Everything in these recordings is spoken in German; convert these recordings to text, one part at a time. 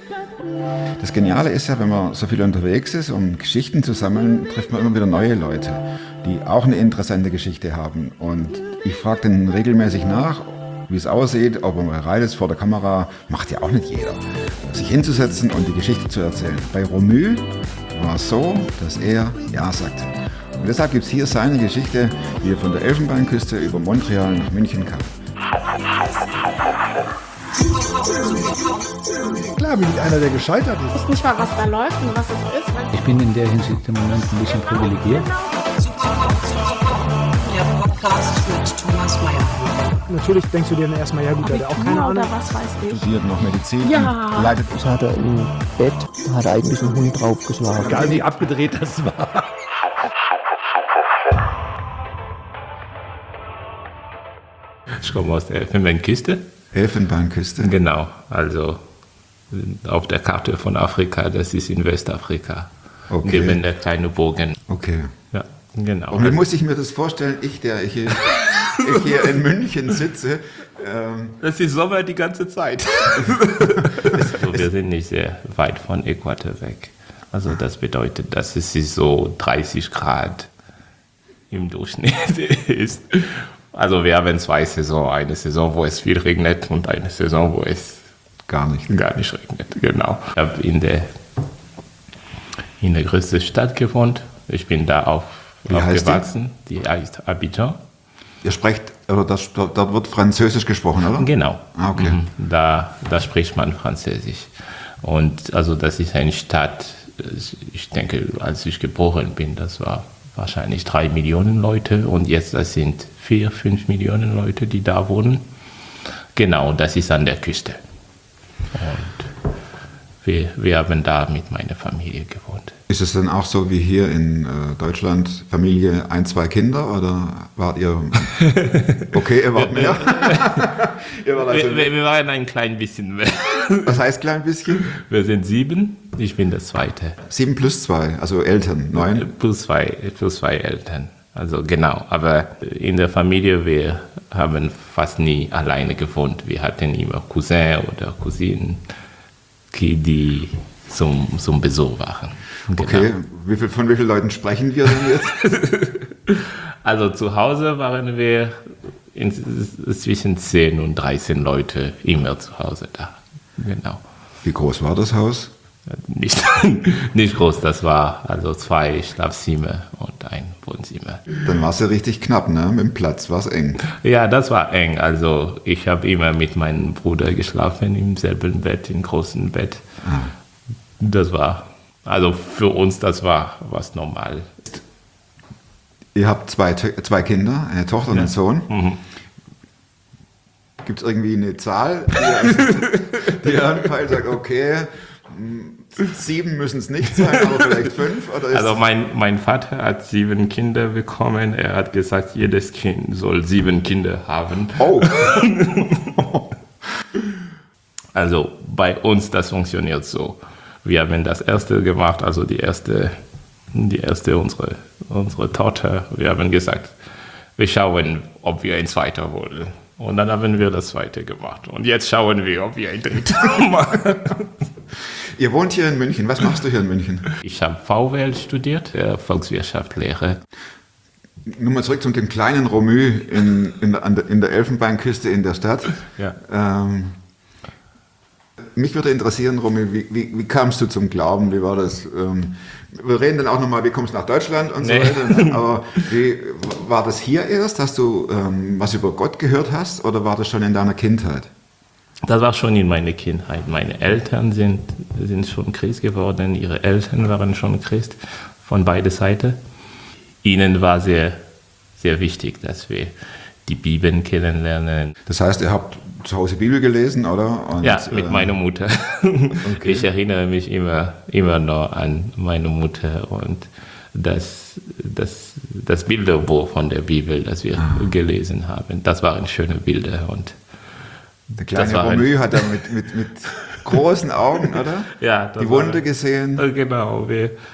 Das Geniale ist ja, wenn man so viel unterwegs ist, um Geschichten zu sammeln, trifft man immer wieder neue Leute, die auch eine interessante Geschichte haben. Und ich frage dann regelmäßig nach, wie es aussieht, ob man bereit ist vor der Kamera, macht ja auch nicht jeder, sich hinzusetzen und die Geschichte zu erzählen. Bei Romü war es so, dass er Ja sagte. Und deshalb gibt es hier seine Geschichte, wie er von der Elfenbeinküste über Montreal nach München kam. Klar bin ich einer, der gescheitert ist. Ich weiß nicht mal, was da läuft und was es ist. Ich bin in der Hinsicht im Moment ein bisschen privilegiert. Der Podcast mit Thomas Mayer. Natürlich denkst du dir dann erstmal, ja gut, der hat auch keine Ahnung. Oder was weiß ich. Studiert noch Medizin, Ja. leitet. Ich hatte im Bett, hat eigentlich ein Hund draufgeschlagen. Egal wie abgedreht das war. Ich komme aus der Elfenbeinküste. Elfenbeinküste. Genau, also auf der Karte von Afrika, das ist in Westafrika. Okay. Neben der kleine Bogen. Okay. Ja, genau. Und wie muss ich mir das vorstellen, ich hier in München sitze? Das ist Sommer die ganze Zeit. Also wir sind nicht sehr weit von Äquator weg. Also das bedeutet, dass es so 30 Grad im Durchschnitt ist. Also wir haben zwei Saisonen. Eine Saison, wo es viel regnet und eine Saison, wo es Gar nicht. regnet. Genau. Ich habe in der größten Stadt gewohnt. Ich bin da aufgewachsen. Die heißt Abidjan. Ihr sprecht, oder dort wird Französisch gesprochen, oder? Genau. Ah, okay. Da spricht man Französisch. Und also das ist eine Stadt, ich denke, als ich geboren bin, das war wahrscheinlich 3 Millionen Leute und jetzt das sind 4, 5 Millionen Leute, die da wohnen. Genau, das ist an der Küste. Und wir haben da mit meiner Familie gewohnt. Ist es dann auch so wie hier in Deutschland, Familie, 1, 2 Kinder, oder wart ihr, okay, ihr wart mehr? Ihr wart also, Wir waren ein klein bisschen mehr. was heißt klein bisschen? Wir sind 7, ich bin der Zweite. 7 plus 2, also Eltern, 9. Plus zwei Eltern. Also genau, aber in der Familie, wir haben fast nie alleine gewohnt. Wir hatten immer Cousin oder Cousinen, die zum Besuch waren. Okay, Genau. von wie vielen Leuten sprechen wir denn jetzt? Also zu Hause waren wir zwischen 10 und 13 Leute immer zu Hause da. Genau. Wie groß war das Haus? Nicht groß, das war also 2 Schlafzimmer und ein Wohnzimmer. Dann war es ja richtig knapp, ne? Mit dem Platz war es eng. Ja, das war eng. Also ich habe immer mit meinem Bruder geschlafen im selben Bett, im großen Bett. Das war, also für uns, das war was normal. Ihr habt zwei Kinder, eine Tochter und einen Sohn. Mhm. Gibt es irgendwie eine Zahl, die ihr anpeilt, sagt, okay, 7 müssen es nicht sein, aber vielleicht 5? Oder ist Also mein Vater hat 7 Kinder bekommen. Er hat gesagt, jedes Kind soll 7 Kinder haben. Oh. Also bei uns, das funktioniert so. Wir haben das erste gemacht, also die erste unsere Tochter. Wir haben gesagt, wir schauen, ob wir ein zweiter wollen. Und dann haben wir das zweite gemacht. Und jetzt schauen wir, ob wir ein drittes machen. Ihr wohnt hier in München. Was machst du hier in München? Ich habe VWL studiert, Volkswirtschaftslehre. Nur mal zurück zu dem kleinen Romü in der Elfenbeinküste in der Stadt. Ja. Mich würde interessieren, Romü, wie kamst du zum Glauben? Wie war das? Wir reden dann auch nochmal, wie kommst du nach Deutschland und so weiter. Aber wie war das hier erst? Hast du was über Gott gehört hast oder war das schon in deiner Kindheit? Das war schon in meiner Kindheit. Meine Eltern sind schon Christ geworden, ihre Eltern waren schon Christ von beiden Seiten. Ihnen war sehr, sehr wichtig, dass wir die Bibel kennenlernen. Das heißt, ihr habt zu Hause Bibel gelesen, oder? Und, ja, mit meiner Mutter. Okay. Ich erinnere mich immer noch an meine Mutter und das Bilderbuch von der Bibel, das wir gelesen haben. Das waren schöne Bilder. Und der kleine Romü hat da mit großen Augen, oder? Ja, die Wunde gesehen. Genau.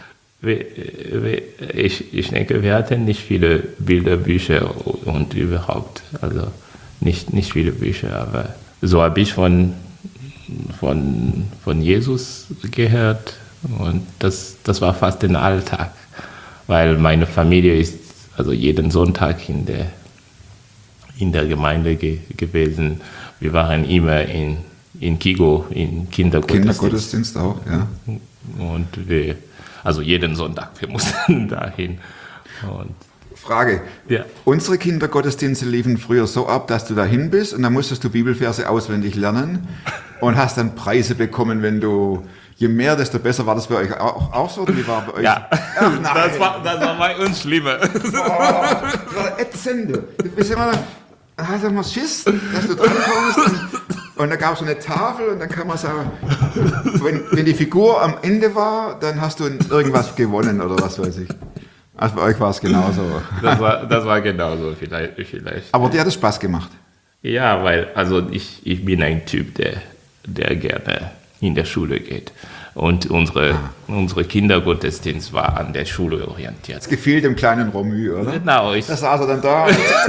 Ich denke, wir hatten nicht viele Bilderbücher und überhaupt, also nicht viele Bücher, aber so habe ich von von Jesus gehört und das war fast den Alltag, weil meine Familie ist also jeden Sonntag in der Gemeinde gewesen. Wir waren immer in Kigo, in Kindergottesdienst auch, ja. Und also jeden Sonntag, wir mussten dahin. Und Frage. Ja. Unsere Kindergottesdienste liefen früher so ab, dass du dahin bist und dann musstest du Bibelverse auswendig lernen und hast dann Preise bekommen, wenn du, je mehr, desto besser. War das bei euch auch so? Oder wie war bei euch? Ja, Ach, nein. das war bei uns schlimmer. Das war ätzend. Du bist immer, dann hast du immer Schiss, dass du drankommst und da gab es so eine Tafel und dann kann man sagen, wenn die Figur am Ende war, dann hast du irgendwas gewonnen oder was weiß ich. Also bei euch war es genauso. Das war genauso vielleicht. Aber dir hat es Spaß gemacht. Ja, weil also ich bin ein Typ, der gerne in der Schule geht. Und unsere Kindergottesdienst war an der Schule orientiert. Es gefiel dem kleinen Romü, oder? Genau. Da saß er dann da.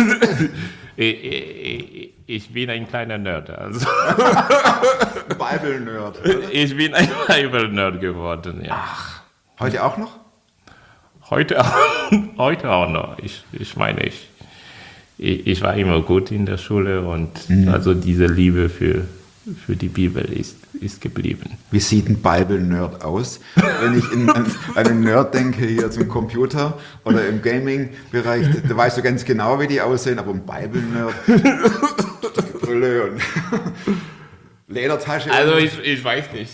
Ich bin ein kleiner Nerd. Also. Bible-Nerd. Ich bin ein Bible-Nerd geworden, ja. Ach, heute auch noch? Heute auch noch. Ich meine, ich war immer gut in der Schule und also diese Liebe für die Bibel ist geblieben. Wie sieht ein Bible-Nerd aus? Wenn ich an einen Nerd denke, hier zum Computer oder im Gaming-Bereich, da weißt du ganz genau, wie die aussehen, aber ein Bible-Nerd, dicke Brille und Ledertasche. Also ich weiß nicht.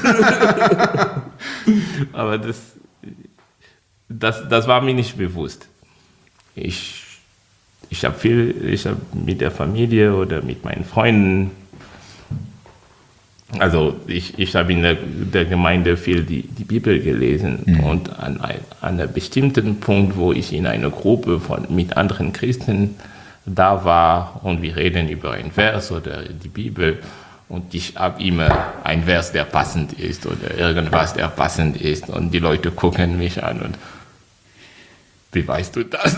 Aber das war mir nicht bewusst. Ich habe mit der Familie oder mit meinen Freunden, also ich habe in der Gemeinde viel die Bibel gelesen und an einem bestimmten Punkt, wo ich in einer Gruppe mit anderen Christen da war und wir reden über einen Vers oder die Bibel und ich habe immer einen Vers, der passend ist oder irgendwas, der passend ist und die Leute gucken mich an und wie weißt du das?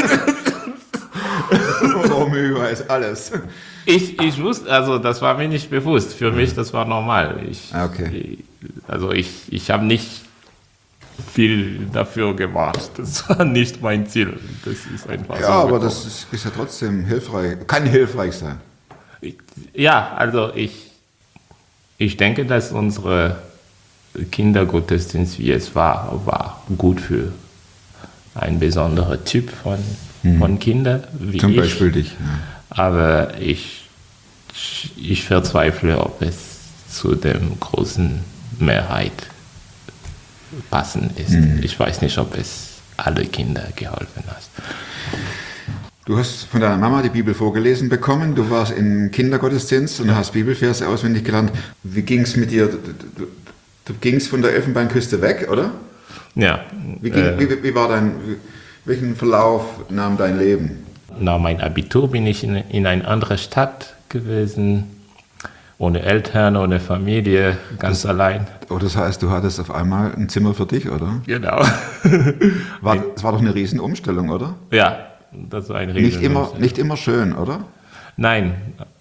Romü weiß alles. Ich wusste, also das war mir nicht bewusst. Für mich, das war normal. Okay. Ich habe nicht viel dafür gemacht. Das war nicht mein Ziel. Das ist einfach ja, so aber gekommen. das ist ja trotzdem hilfreich. Kann hilfreich sein. Ja, also ich denke, dass unsere Kindergottesdienst, wie es war gut für einen besonderen Typ von Kindern, wie Zum ich. Beispiel dich. Ja. Aber ich verzweifle, ob es zu der großen Mehrheit passend ist. Ich weiß nicht, ob es alle Kinder geholfen hat. Du hast von deiner Mama die Bibel vorgelesen bekommen, du warst im Kindergottesdienst und hast Bibelverse auswendig gelernt. Wie ging es mit dir? Du gingst von der Elfenbeinküste weg, oder? Ja. Wie war welchen Verlauf nahm dein Leben? Nach meinem Abitur bin ich in eine andere Stadt gewesen, ohne Eltern, ohne Familie, ganz allein. Oh, das heißt, du hattest auf einmal ein Zimmer für dich, oder? Genau. Das war doch eine Riesenumstellung, oder? Ja, das war ein Riesen. Nicht immer schön, oder? Nein,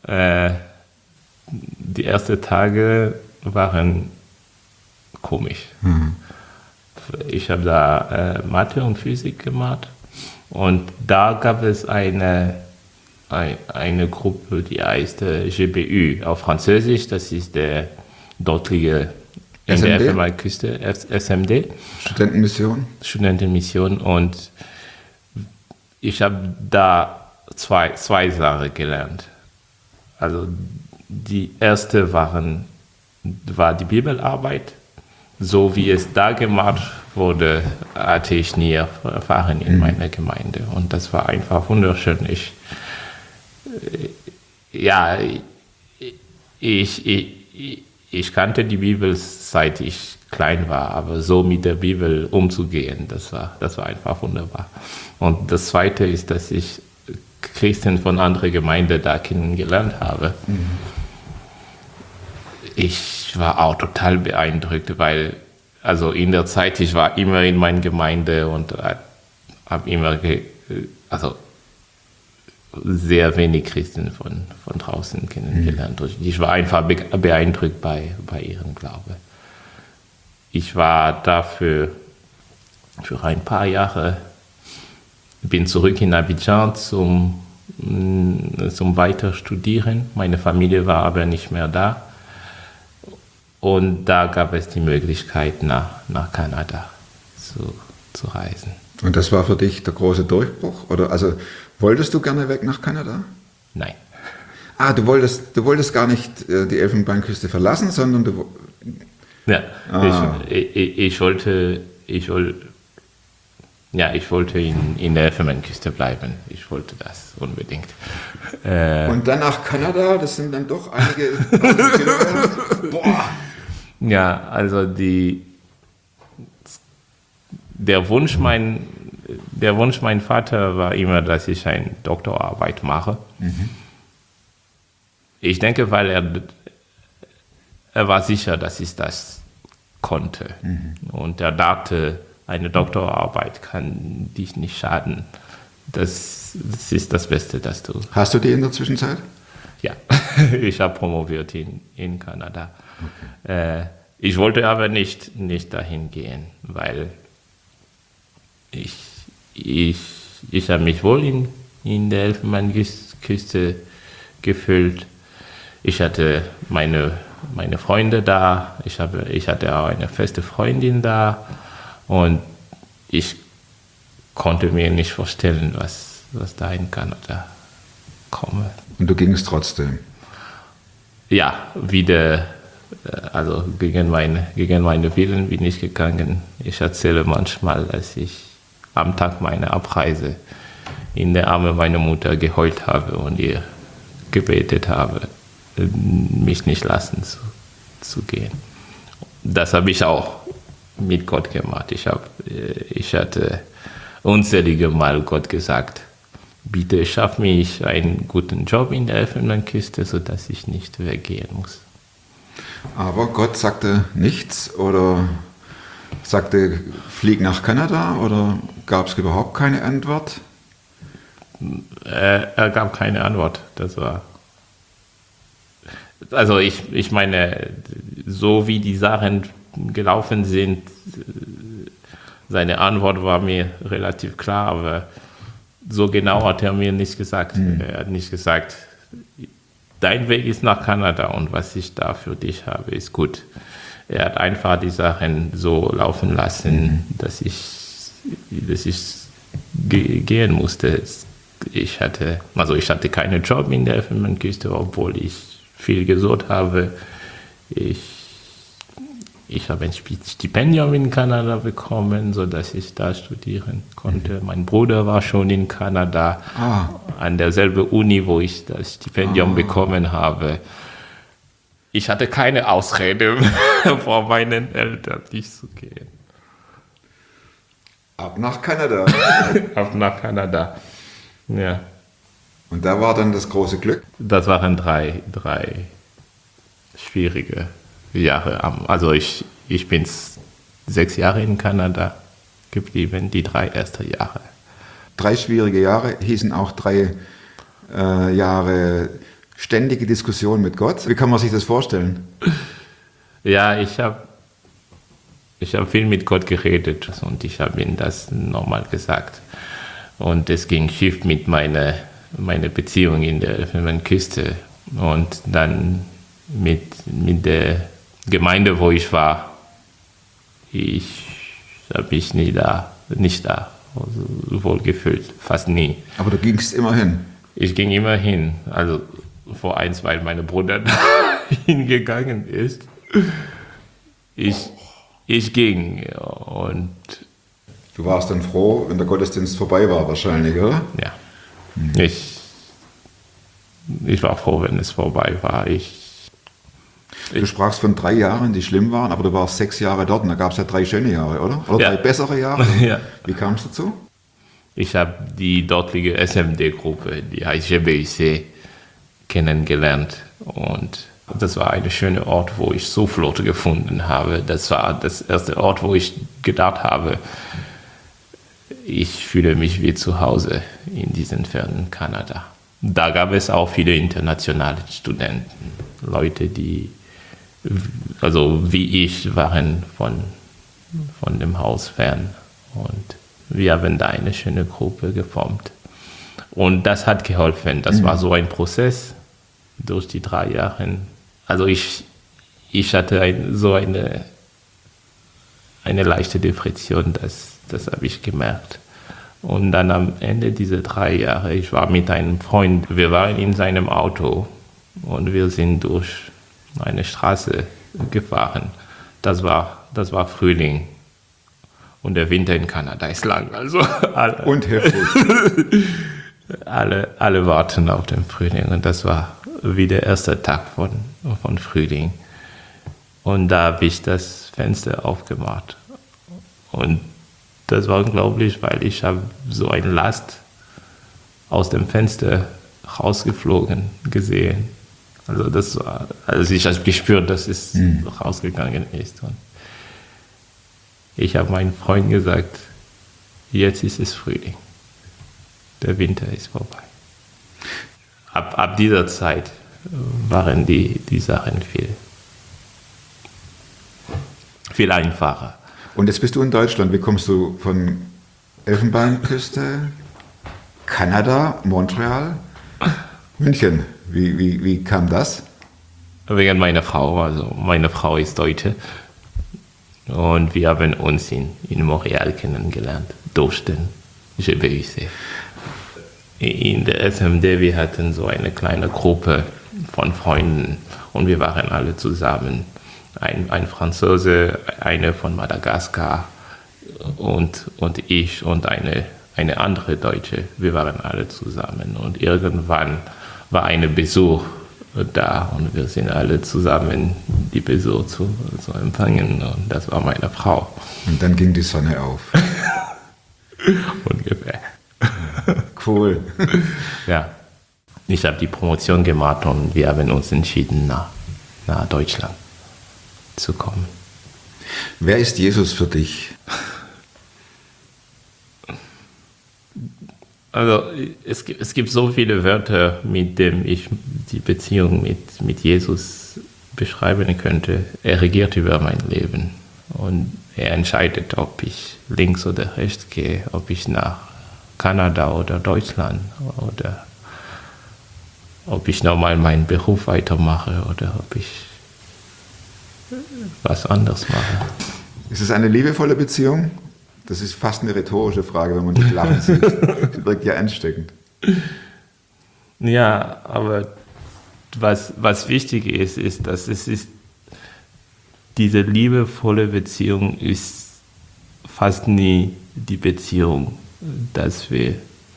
die ersten Tage waren komisch. Ich habe da Mathe und Physik gemacht und da gab es eine Gruppe, die heißt GBU auf Französisch, das ist der dortige in der Elfenbeinküste, SMD. Studentenmission und ich habe da zwei Sachen gelernt. Also die erste war die Bibelarbeit. So wie es da gemacht wurde, hatte ich nie erfahren in meiner Gemeinde. Und das war einfach wunderschön. Ich kannte die Bibel, seit ich klein war, aber so mit der Bibel umzugehen, das war einfach wunderbar. Und das Zweite ist, dass ich Christen von anderen Gemeinden da kennengelernt habe. Ich war auch total beeindruckt, weil also in der Zeit, ich war immer in meiner Gemeinde und habe immer, sehr wenig Christen von draußen kennengelernt. Ich war einfach beeindruckt bei ihrem Glaube. Ich war dafür für ein paar Jahre, bin zurück in Abidjan zum Weiterstudieren. Meine Familie war aber nicht mehr da. Und da gab es die Möglichkeit, nach Kanada zu reisen. Und das war für dich der große Durchbruch? Oder also wolltest du gerne weg nach Kanada? Nein. Ah, du wolltest gar nicht die Elfenbeinküste verlassen, sondern du... Ja, ich wollte in der Elfenbeinküste bleiben. Ich wollte das unbedingt. Und dann nach Kanada, das sind dann doch einige... Boah! Ja, also der Wunsch meines Vaters war immer, dass ich eine Doktorarbeit mache. Mhm. Ich denke, weil er war sicher, dass ich das konnte. Mhm. Und er dachte, eine Doktorarbeit kann dich nicht schaden. Das ist das Beste, das du... Hast du die in der Zwischenzeit? Ja, ich habe promoviert in Kanada. Okay. Ich wollte aber nicht dahin gehen, weil ich habe mich wohl in der Elfenbeinküste gefühlt. Ich hatte meine Freunde da, ich hatte auch eine feste Freundin da und ich konnte mir nicht vorstellen, was da in Kanada komme. Und du gingst trotzdem? Ja, also gegen meine Willen bin ich gegangen. Ich erzähle manchmal, dass ich am Tag meiner Abreise in den Armen meiner Mutter geheult habe und ihr gebetet habe, mich nicht lassen zu gehen. Das habe ich auch mit Gott gemacht. Ich hatte unzählige Mal Gott gesagt, bitte schaff mich einen guten Job in der Elfenbeinküste, sodass ich nicht weggehen muss. Aber Gott sagte nichts oder sagte, flieg nach Kanada oder gab es überhaupt keine Antwort? Er gab keine Antwort. Das war... Also ich meine, so wie die Sachen gelaufen sind, seine Antwort war mir relativ klar, aber so genau hat er mir nicht gesagt. Er hat nicht gesagt, dein Weg ist nach Kanada und was ich da für dich habe, ist gut. Er hat einfach die Sachen so laufen lassen, dass ich gehen musste. Ich hatte keinen Job in der Elfenbeinküste, obwohl ich viel gesucht habe. Ich habe ein Stipendium in Kanada bekommen, sodass ich da studieren konnte. Mein Bruder war schon in Kanada, an derselben Uni, wo ich das Stipendium bekommen habe. Ich hatte keine Ausrede vor meinen Eltern, nicht zu gehen. Ab nach Kanada. Ab nach Kanada, ja. Und da war dann das große Glück? Das waren drei schwierige Jahre. Also ich bin 6 Jahre in Kanada geblieben, die 3 ersten Jahre. 3 schwierige Jahre hießen auch 3 Jahre ständige Diskussion mit Gott. Wie kann man sich das vorstellen? Ja, ich habe viel mit Gott geredet und ich habe ihm das nochmal gesagt. Und es ging schief mit meiner Beziehung in der Elfenbeinküste und dann mit der Gemeinde, wo ich war. Ich habe mich nicht da wohl gefühlt, fast nie. Aber du gingst immer hin? Ich ging immer hin, also vor 1, weil mein Bruder da hingegangen ist. Ich ging und... Du warst dann froh, wenn der Gottesdienst vorbei war wahrscheinlich, oder? Ja, ich war froh, wenn es vorbei war. Du sprachst von 3 Jahren, die schlimm waren, aber du warst 6 Jahre dort und da gab es ja 3 schöne Jahre, oder? Oder 3 bessere Jahre? Ja. Wie kam es dazu? Ich habe die dortige SMD-Gruppe, die heißt GBIC, kennengelernt und das war ein schöner Ort, wo ich Zuflucht gefunden habe. Das war das erste Ort, wo ich gedacht habe, ich fühle mich wie zu Hause in diesem fernen Kanada. Da gab es auch viele internationale Studenten, Leute, die, also wie ich, waren von dem Haus fern. Und wir haben da eine schöne Gruppe geformt. Und das hat geholfen. Das war so ein Prozess durch die 3 Jahre. Also ich hatte eine leichte Depression, das habe ich gemerkt. Und dann am Ende dieser 3 Jahre, ich war mit einem Freund, wir waren in seinem Auto und wir sind durch eine Straße gefahren. Das war Frühling. Und der Winter in Kanada ist lang. Also Und heftig. alle warten auf den Frühling. Und das war wie der erste Tag von Frühling. Und da habe ich das Fenster aufgemacht. Und das war unglaublich, weil ich habe so eine Last aus dem Fenster rausgeflogen gesehen. Also das war, also ich habe gespürt, dass es rausgegangen ist. Und ich habe meinen Freunden gesagt, jetzt ist es Frühling. Der Winter ist vorbei. Ab dieser Zeit waren die Sachen viel einfacher. Und jetzt bist du in Deutschland. Wie kommst du von Elfenbeinküste, Kanada, Montreal, München? Wie kam das? Wegen meiner Frau. Also meine Frau ist Deutsche. Und wir haben uns in Montreal kennengelernt, durch den GBUC. In der SMD, wir hatten so eine kleine Gruppe von Freunden und wir waren alle zusammen. Ein Franzose, eine von Madagaskar und ich und eine andere Deutsche. Wir waren alle zusammen und irgendwann war ein Besuch da und wir sind alle zusammen die Besuch zu empfangen und das war meine Frau. Und dann ging die Sonne auf. Ungefähr. Cool. Ja, ich habe die Promotion gemacht und wir haben uns entschieden, nach Deutschland zu kommen. Wer ist Jesus für dich? Also es gibt so viele Wörter, mit denen ich die Beziehung mit Jesus beschreiben könnte. Er regiert über mein Leben und er entscheidet, ob ich links oder rechts gehe, ob ich nach Kanada oder Deutschland oder ob ich nochmal meinen Beruf weitermache oder ob ich was anderes mache. Ist es eine liebevolle Beziehung? Das ist fast eine rhetorische Frage, wenn man dich lachen sieht. Das wirkt ja ansteckend. Ja, aber was wichtig ist, dass diese liebevolle Beziehung ist fast nie die Beziehung, dass wir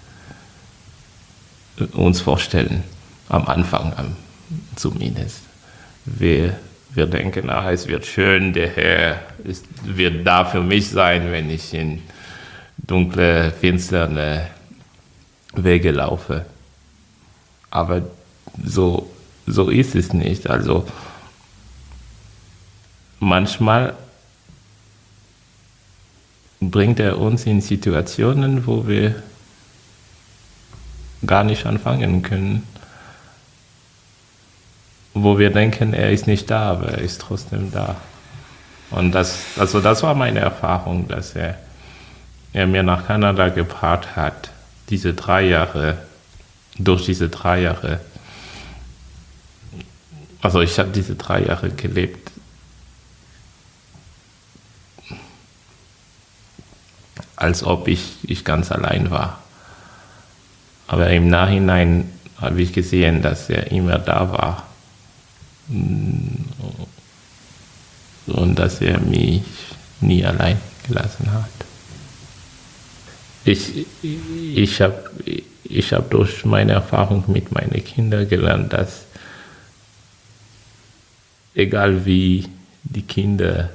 uns vorstellen, am Anfang zumindest. Wir denken, es wird schön, der Herr wird da für mich sein, wenn ich in dunkle, finsterne Wege laufe. Aber so ist es nicht. Also manchmal bringt er uns in Situationen, wo wir gar nicht anfangen können. Wo wir denken, er ist nicht da, aber er ist trotzdem da. Und das war meine Erfahrung, dass er mir nach Kanada gebracht hat, durch diese 3 Jahre. Also ich habe diese 3 Jahre gelebt. Als ob ich ganz allein war. Aber im Nachhinein habe ich gesehen, dass er immer da war. Und dass er mich nie allein gelassen hat. Ich hab durch meine Erfahrung mit meinen Kindern gelernt, dass egal wie die Kinder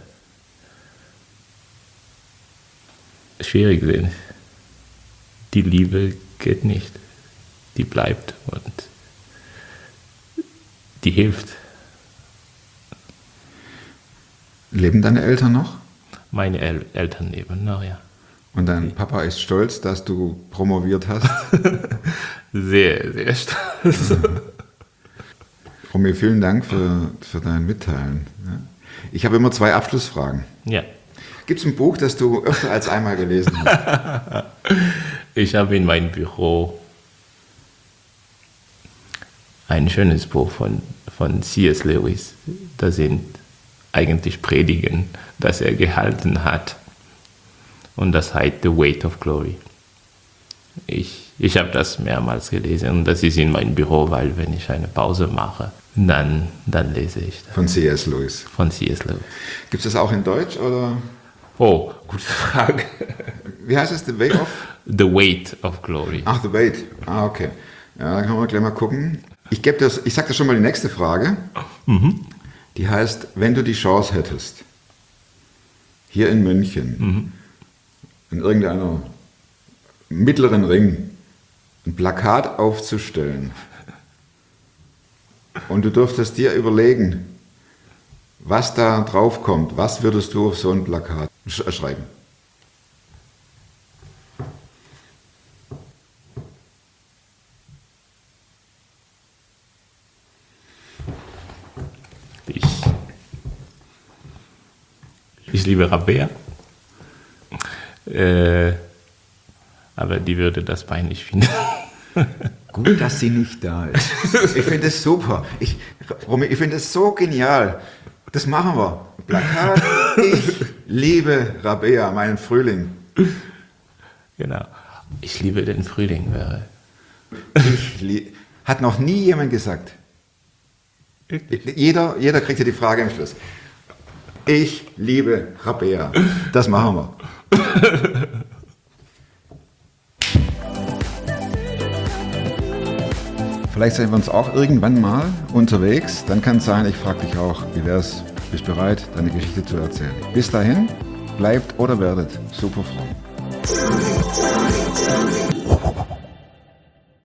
schwierig sind, die Liebe geht nicht. Die bleibt und die hilft. Leben deine Eltern noch? Meine Eltern leben noch, ja. Und dein Papa ist stolz, dass du promoviert hast? Sehr, sehr stolz. Romy, vielen Dank für dein Mitteilen. Ja. Ich habe immer 2 Abschlussfragen. Ja. Gibt es ein Buch, das du öfter als einmal gelesen hast? Ich habe in meinem Büro ein schönes Buch von C.S. Lewis. Das sind eigentlich Predigen, das er gehalten hat. Und das heißt The Weight of Glory. Ich habe das mehrmals gelesen und das ist in meinem Büro, weil wenn ich eine Pause mache, dann lese ich das. Von C.S. Lewis. Von C.S. Lewis. Gibt es das auch in Deutsch oder? Oh, gute Frage. Wie heißt es? The Way of? The Weight of Glory. Ach, The Weight. Ah, okay. Ja, dann können wir gleich mal gucken. Ich sage dir schon mal die nächste Frage. Die heißt, wenn du die Chance hättest, hier in München, in irgendeiner mittleren Ring, ein Plakat aufzustellen und du dürftest dir überlegen, was da drauf kommt, was würdest du auf so ein Plakat schreiben? Ich liebe Rabea, aber die würde das peinlich finden. Gut, dass sie nicht da ist. Ich finde es super. Romy, ich finde es so genial. Das machen wir. Plakat, ich liebe Rabea, meinen Frühling. Genau. Ich liebe den Frühling. Hat noch nie jemand gesagt. Jeder kriegt ja die Frage am Schluss. Ich liebe Rabea. Das machen wir. Vielleicht sehen wir uns auch irgendwann mal unterwegs. Dann kann es sein, ich frage dich auch, wie wär's? Bist du bereit, deine Geschichte zu erzählen? Bis dahin, bleibt oder werdet super fromm.